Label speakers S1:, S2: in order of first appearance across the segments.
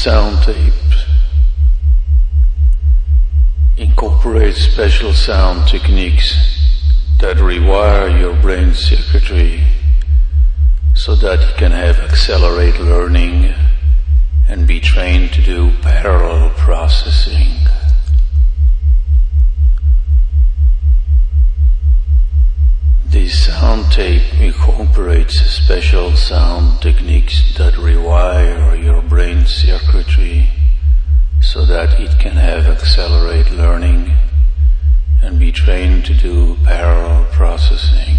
S1: sound tape incorporates special sound techniques that rewire your brain circuitry so that it can have accelerated learning and be trained to do parallel processing. This sound tape incorporates special sound techniques that rewire your brain circuitry so that it can have accelerated learning and be trained to do parallel processing.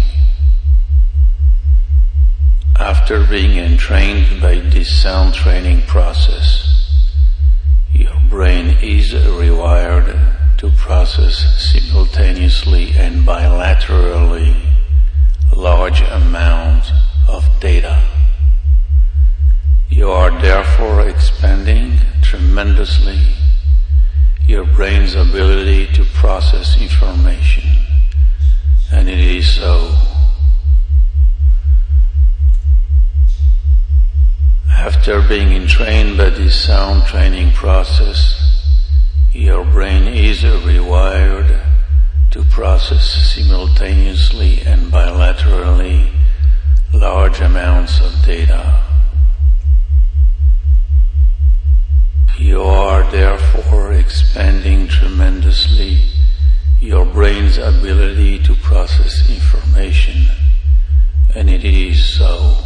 S1: After being entrained by this sound training process, your brain is rewired to process simultaneously and bilaterally large amounts of data. You are therefore expanding tremendously your brain's ability to process information, and it is so. After being entrained by this sound training process, your brain is rewired to process simultaneously and bilaterally large amounts of data. You are therefore expanding tremendously your brain's ability to process information, and it is so.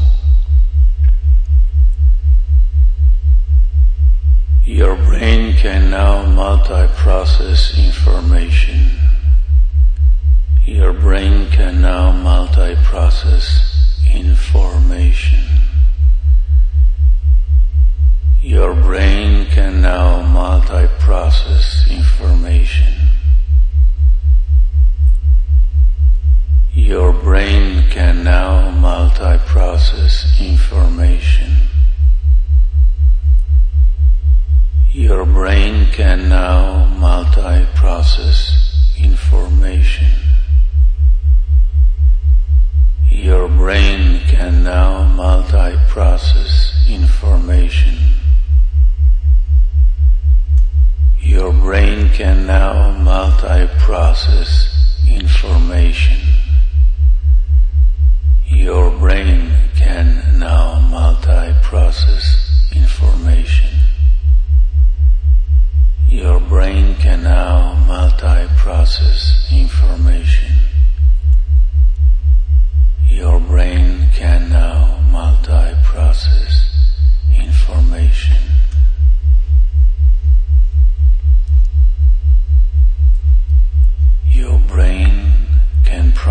S1: Your brain can now multi-process information. Your brain can now multi-process information. Your brain can now multi-process information. Your brain can now multi-process information. Your brain can now multi-process information. Your brain can now multi-process information. Your brain can now multi-process information. Your brain can now multi-process information. Your brain can now multi-process information. Your brain can now multi-process information. Your brain can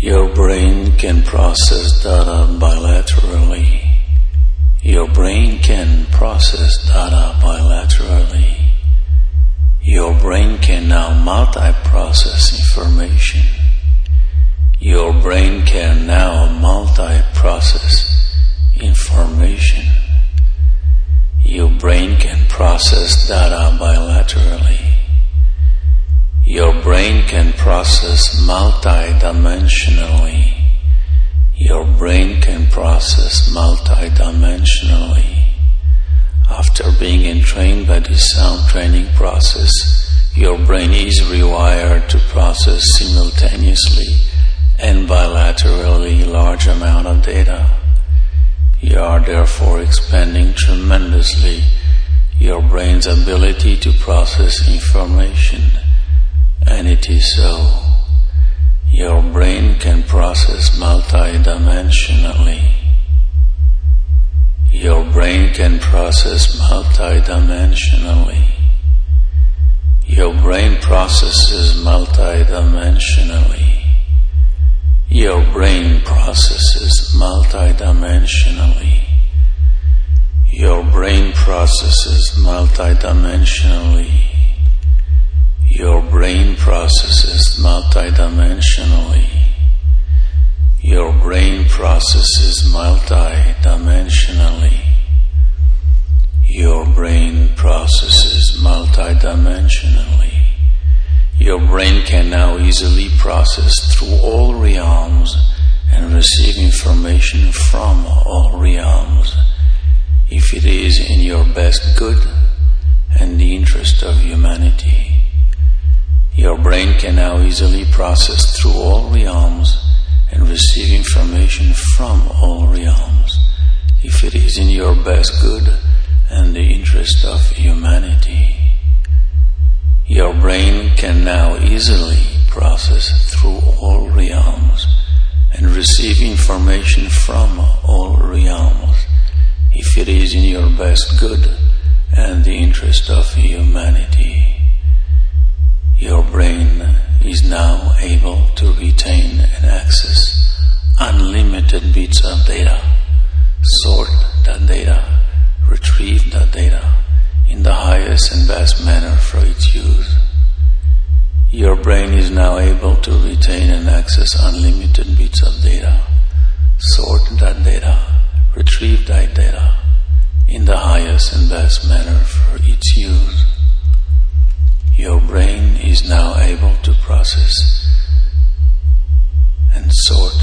S1: Your brain can process data bilaterally. Your brain can process data bilaterally. Your brain can now multi-process information. Your brain can now multi-process information. Your brain can process data bilaterally. Your brain can process multidimensionally. Your brain can process multidimensionally. After being entrained by the sound training process, your brain is rewired to process simultaneously and bilaterally large amount of data. You are therefore expanding tremendously your brain's ability to process information, and it is so. Your brain can process multidimensionally. Your brain can process multidimensionally. Your brain processes multidimensionally. Your brain processes multidimensionally. Your brain processes multidimensionally. Your brain processes multidimensionally. Your brain processes multidimensionally. Your brain processes multidimensionally. Your brain can now easily process through all realms and receive information from all realms if it is in your best good and the interest of humanity. Your brain can now easily process through all realms and receive information from all realms if it is in your best good and the interest of humanity. Your brain can now easily process through all realms and receive information from all realms if it is in your best good and the interest of humanity. Your brain is now able to retain and access unlimited bits of data, sort that data, retrieve that data in the highest and best manner for its use. Your brain is now able to retain and access unlimited bits of data, sort that data, retrieve that data in the highest and best manner for its use. Your brain is now able to process and sort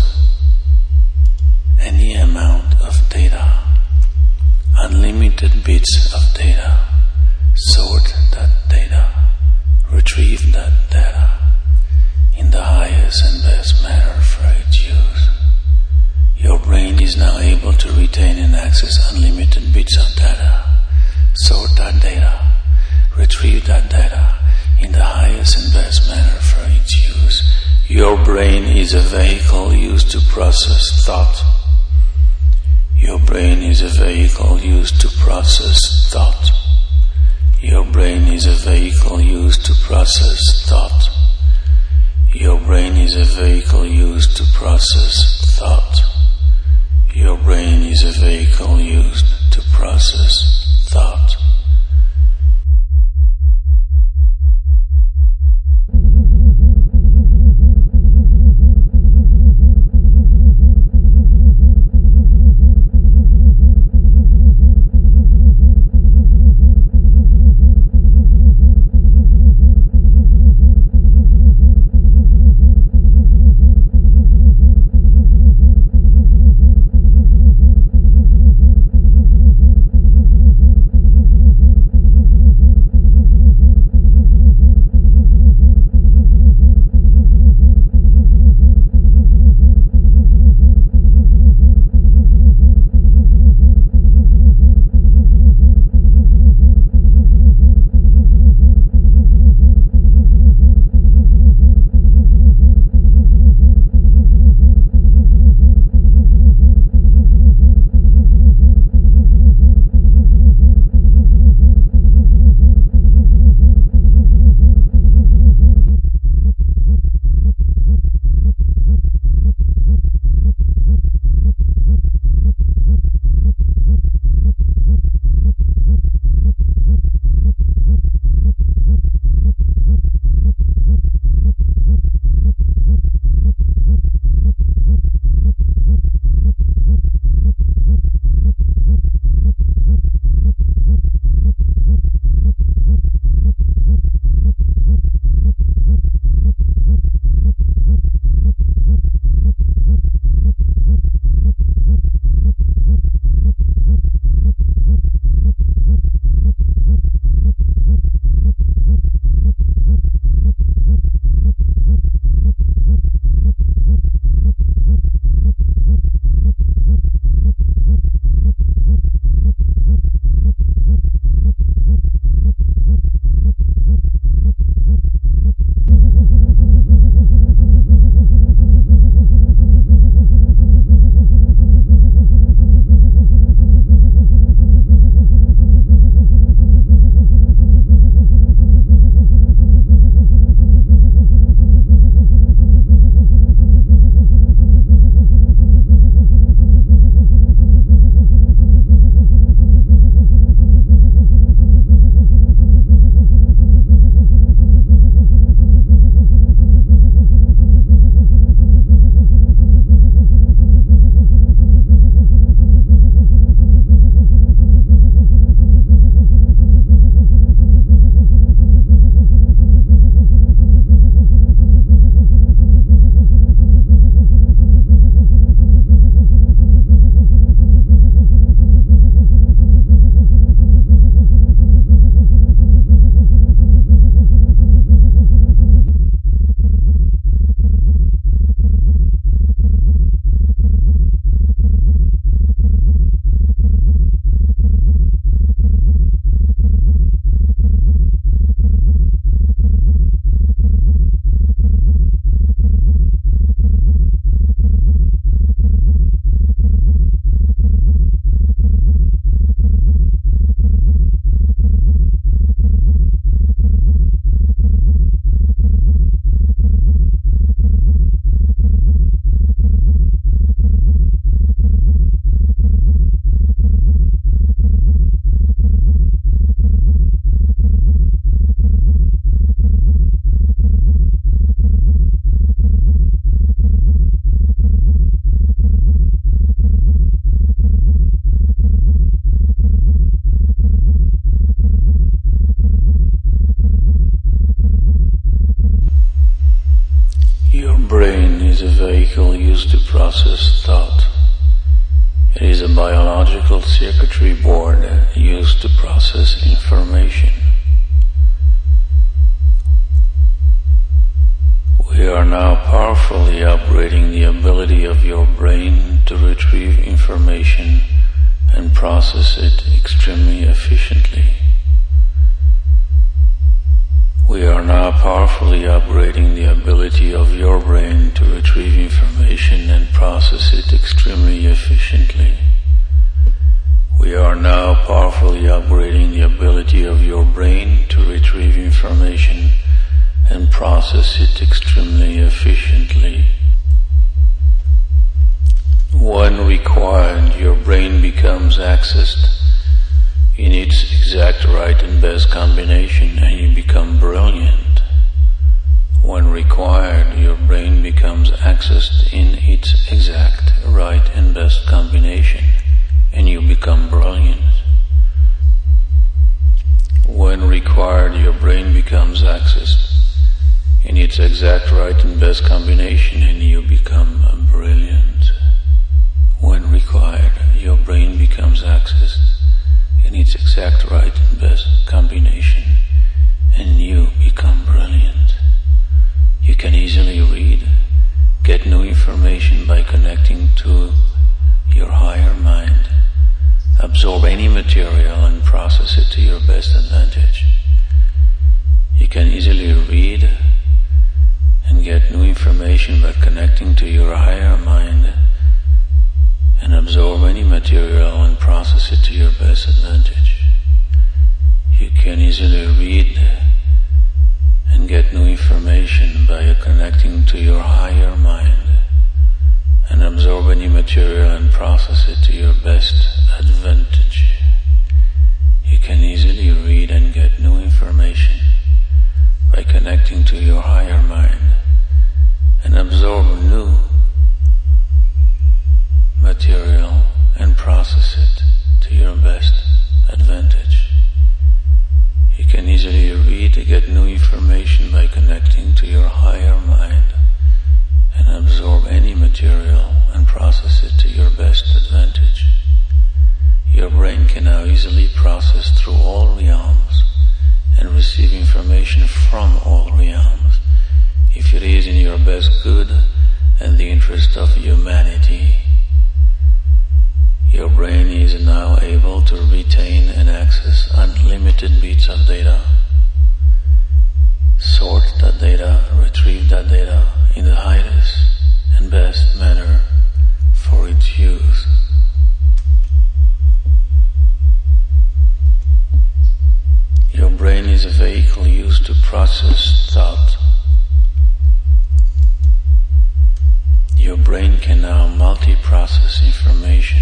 S1: any amount of data, unlimited bits of data, sort that data, retrieve that data in the highest and best manner for its use. Your brain is now able to retain and access unlimited bits of data, sort that data, retrieve that data in the highest and best manner for its use. Your brain is a vehicle used to process thought. Your brain is a vehicle used to process thought. Your brain is a vehicle used to process thought. Your brain is a vehicle used to process thought. Your brain is a vehicle used to process thought. is a vehicle used to process thought. It is a biological circuitry board used to process information. We are now powerfully upgrading the ability of your brain to retrieve information and process it extremely efficiently. We are now powerfully upgrading the ability of your brain to retrieve information and process it extremely efficiently. We are now powerfully upgrading the ability of your brain to retrieve information and process it extremely efficiently. When required, your brain becomes accessed in its exact right and best combination, and you become brilliant. When required, your brain becomes accessed in its exact right and best combination, and you become brilliant. When required, your brain becomes accessed in its exact right and best combination, and you become brilliant. When required, your brain becomes accessed in its exact right and best combination, and you become brilliant. You can easily read, get new information by connecting to your higher mind, absorb any material and process it to your best advantage. You can easily read and get new information by connecting to your higher mind and absorb any material and process it to your best advantage. You can easily read and get new information by connecting to your higher mind and absorb any material and process it to your best advantage. You can easily read and get new information by connecting to your higher mind and absorb new material and process it to your best advantage. You can easily read and get new information by connecting to your higher mind and absorb any material and process it to your best advantage. Your brain can now easily process through all realms and receive information from all realms if it is in your best good and the interest of humanity. Your brain is now able to retain and access unlimited bits of data, sort that data, retrieve that data in the highest and best manner for its use. Your brain is a vehicle used to process thought. Your brain can now multi-process information.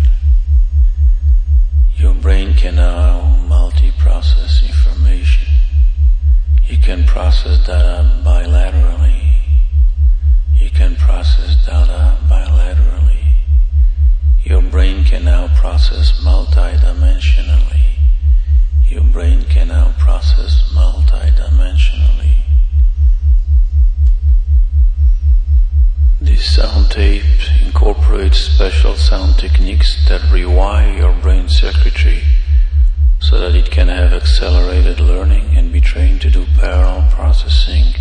S1: Your brain can now multi-process information. You can process data bilaterally. You can process data bilaterally. Your brain can now process multidimensionally. Your brain can now process multidimensionally. This sound tape incorporates special sound techniques that rewire your brain circuitry so that it can have accelerated learning and be trained to do parallel processing.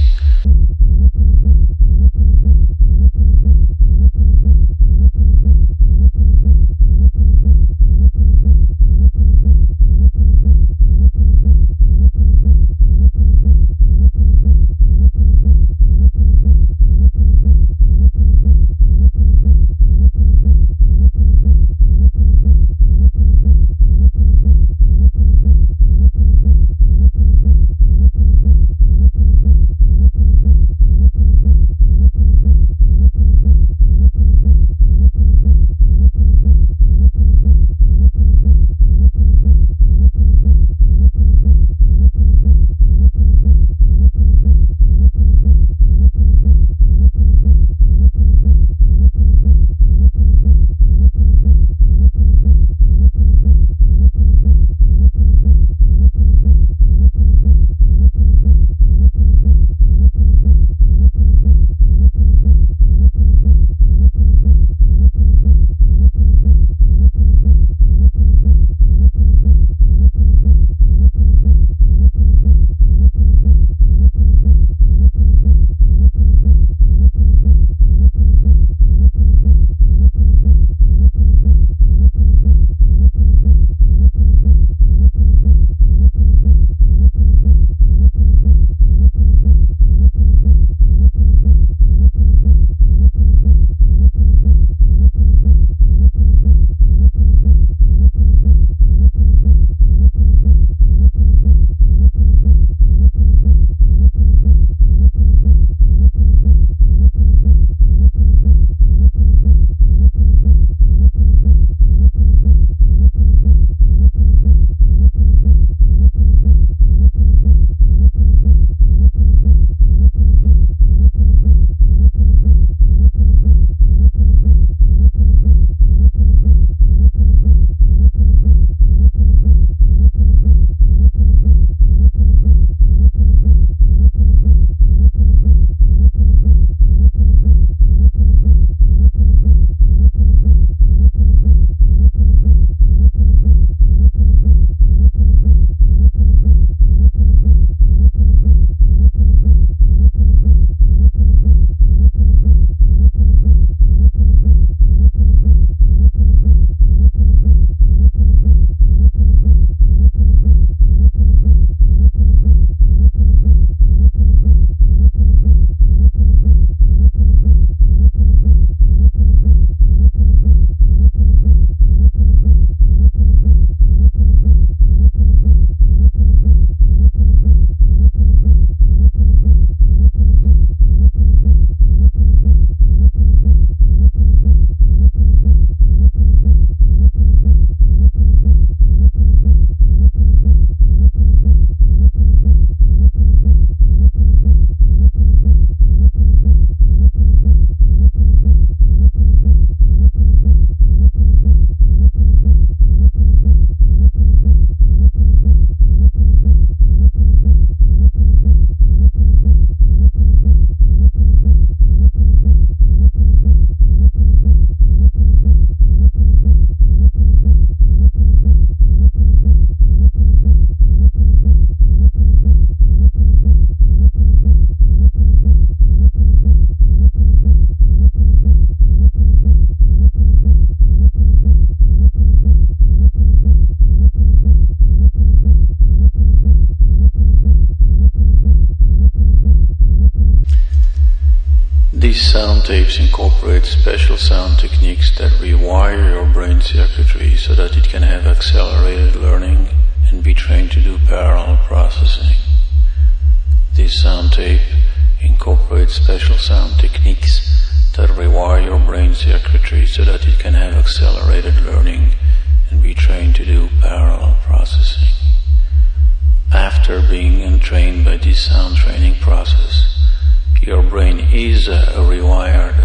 S1: These sound tapes incorporate special sound techniques that rewire your brain circuitry so that it can have accelerated learning and be trained to do parallel processing. This sound tape incorporates special sound techniques that rewire your brain circuitry so that it can have accelerated learning and be trained to do parallel processing. After being entrained by this sound training process, your brain is rewired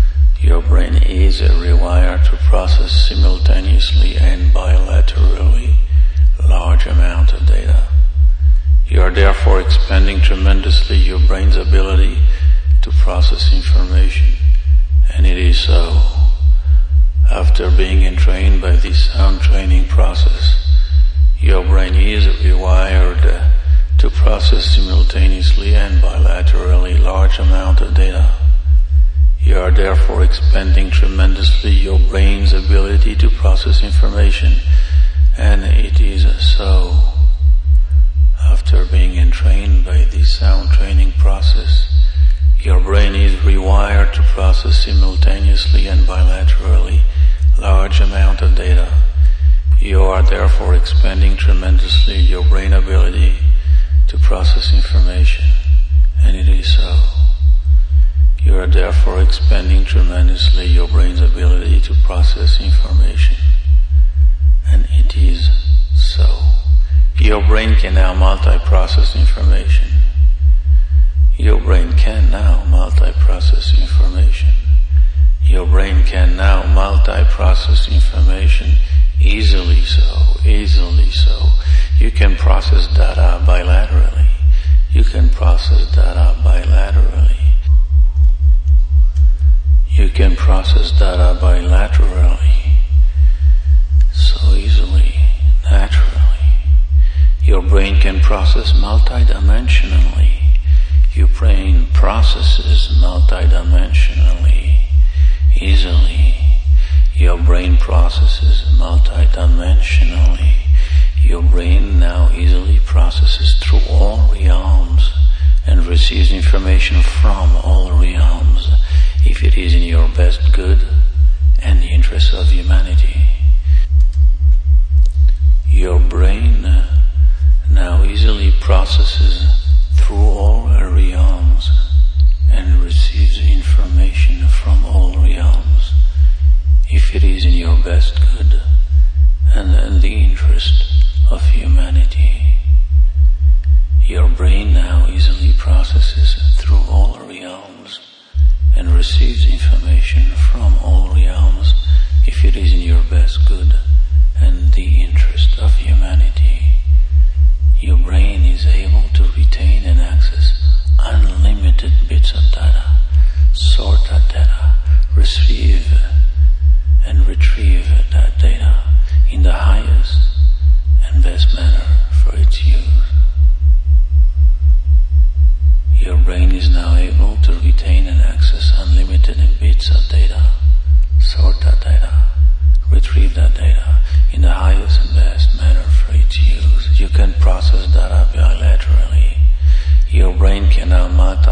S1: to process simultaneously and bilaterally large amount of data. You are therefore expanding tremendously your brain's ability to process information, and it is so. After being entrained by this sound training process, your brain is rewired to process simultaneously and bilaterally large amount of data. You are therefore expanding tremendously your brain's ability to process information, and it is so. After being entrained by this sound training process, your brain is rewired to process simultaneously and bilaterally large amount of data. You are therefore expanding tremendously your brain ability to process information, and it is so. You are therefore expanding tremendously your brain's ability to process information, and it is so. Your brain can now multi-process information. Your brain can now multi-process information. Your brain can now multi-process information easily so. You can process data bilaterally. You can process data bilaterally. You can process data bilaterally. So easily, naturally. Your brain can process multidimensionally. Your brain processes multidimensionally, easily. Your brain processes multidimensionally. Your brain now easily processes through all realms and receives information from all realms if it is in your best good and the interest of humanity. Your brain now easily processes through all realms and receives information from all realms if it is in your best good and the interest of humanity. Your brain now easily processes through all realms and receives information from all realms if it is in your best good and the interest of humanity. Your brain is able to retain and access unlimited bits of data, sort that data, receive and retrieve that data in the highest and best manner for its use. Your brain is now able to retain and access unlimited bits of data, sort that data, retrieve that data in the highest and best manner for its use. You can process data bilaterally. Your brain can now multitask